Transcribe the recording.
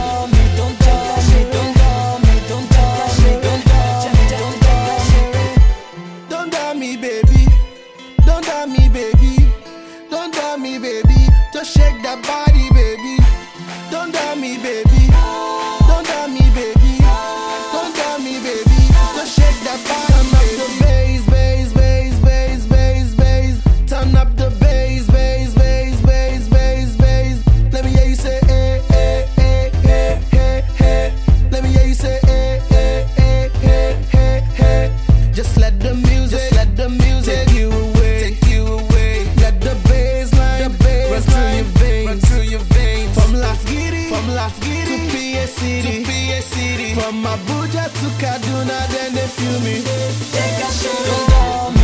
dorme, don't dorme, don't dorme, don't dorme, don't dorme. Don't doubt me, baby. Don't doubt me, baby. Don't doubt me, baby. Just shake that body, baby. Don't doubt me, baby. Don't doubt me, baby. Don't doubt me, baby. Just shake that body. Turn up the bass, bass, bass, bass, bass, bass. Turn up the bass, bass, bass, bass, bass, bass. Let me hear you say, eh, eh, eh, eh, eh, eh. Let me hear you say, eh, eh, eh, eh, eh, eh. Just let the music take you away, take you away. Let the bass line run through your veins, From Las Giri to PA City, From Abuja to Kaduna, then they feel me. Take a shot, don't dorme.